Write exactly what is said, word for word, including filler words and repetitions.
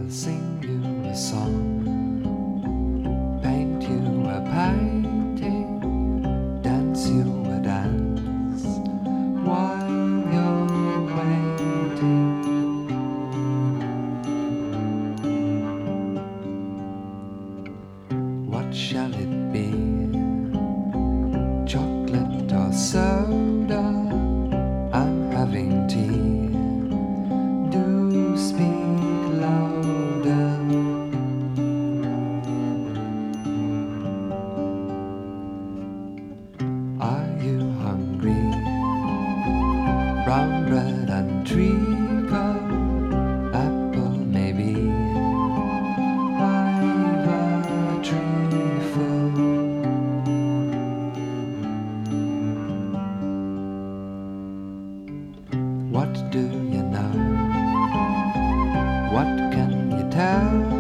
I'll sing you a song, paint you a painting, dance you a dance while you're waiting. What shall it be? Chocolate or soda? I'm having tea. Do speak louder. Are you hungry? Brown bread and treacle, apple maybe. I've a treeful. What do you know? What can you tell?